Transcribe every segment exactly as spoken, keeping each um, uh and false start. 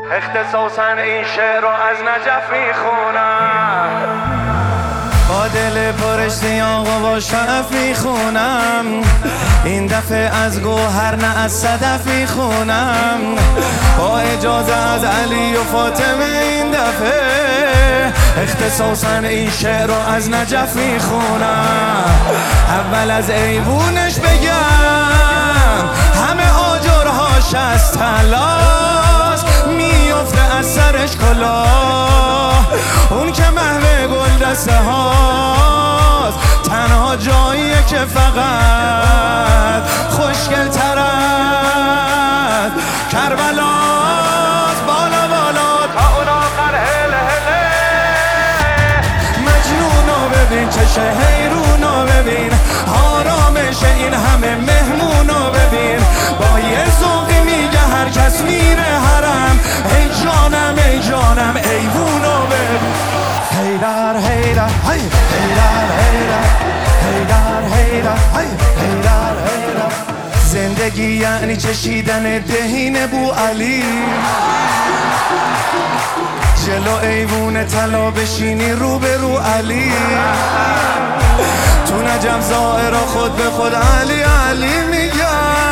اختصاصا این شعر رو از نجف میخونم، با دل پرش سیاق و با شعف میخونم. این دفعه از گوهر نه از صدف میخونم. با اجازه از علی و فاطمه این دفعه اختصاصا این شعر رو از نجف میخونم. اول از ایوونش بگم همه آجرهاش از طلاست، میفته از سرش کلاه. اون که محو گل دسته هاست، تنها جاییه که فقط خوشگل تر از کربلاست. بالا بالا تا اون آخر هله هله. مجنونو ببین، چشه حیرونو ببین، آرامش این همه مهمونو ببین. با یه ذوقی میگه هر کس میره حرم، ای جانم ای جانم ایوونو ببین. هیدر هیدر هی هیدر هیدر هیدر هیدر هی هیدر هیدر. زندگی یعنی چشیدن دهین بو علی، جلو ایوون طلا بشینی رو به رو علی. تو نجف زائرا خود به خود علی علی میگه،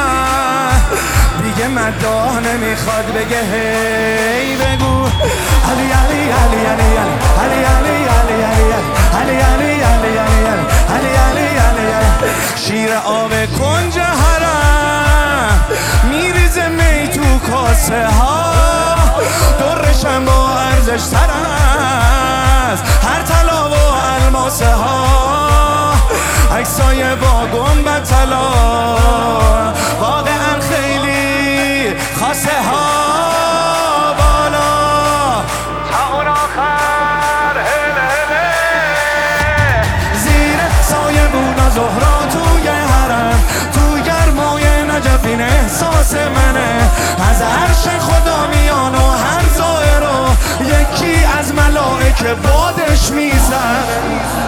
دیگه مداح نمیخواد بگه هی بگو علی علی علی علی علی علی علی علی علی علی علی علی علی علی علی. شیر آب کنج حرم میریزه می تو کاسه ها، درشم با ارزش تر است هر طلا و الماسه ها. عکسای با گنبد طلا واقعا خیلی خاصه ها. بالا تا اون آخر هله هله. زیر سایه بونا زهرا توی حرم، تو گرمای نجف این احساس منه. از عرش خدا میان و هر زائر رو یکی از ملائکه بادش میزنه.